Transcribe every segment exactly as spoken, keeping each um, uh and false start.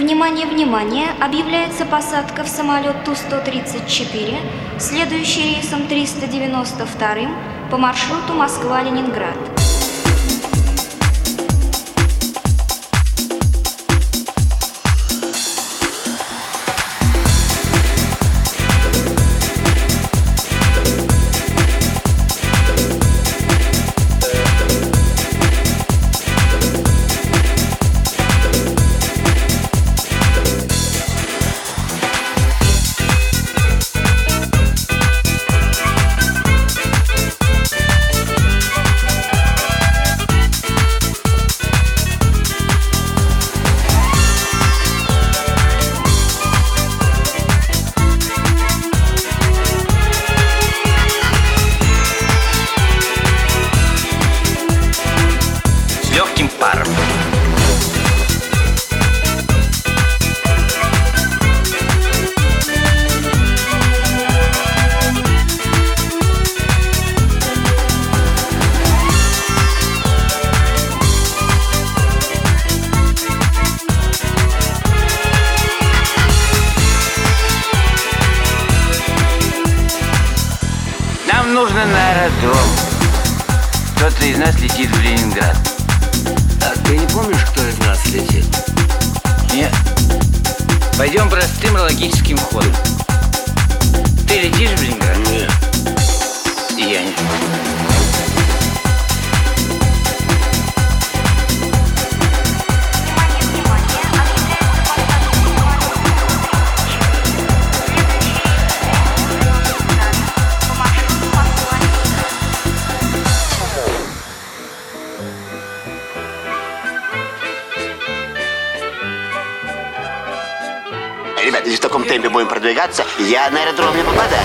Внимание, внимание! Объявляется посадка в самолет Ту сто тридцать четыре, следующий рейсом триста девяносто два по маршруту Москва-Ленинград. Паром. Нам нужно на аэродром. Кто-то из нас летит в Ленинград. А ты не помнишь, кто из нас летит? Нет. Пойдем простым логическим ходом. Ты летишь в Ленинград? Нет. И я не. Ребята, если в таком темпе будем продвигаться, я на аэродром не попадаю.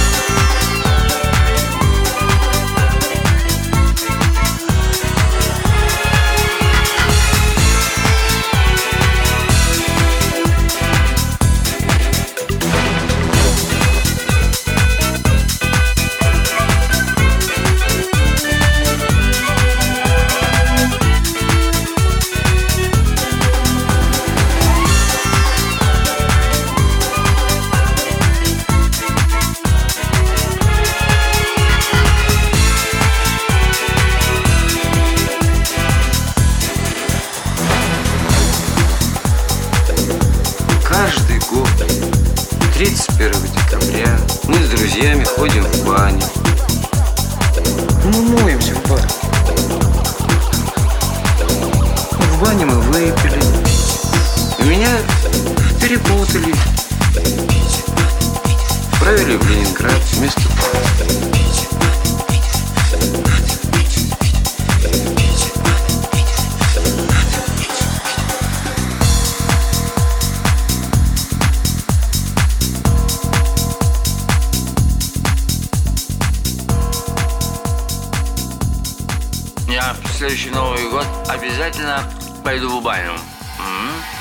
Каждый год, тридцать первого декабря, мы с друзьями ходим в баню. Мы моемся в бане. В бане мы выпили. И меня перепутали. Отправили в Ленинград вместо папы. Я в следующий Новый год обязательно пойду в баню. М-м?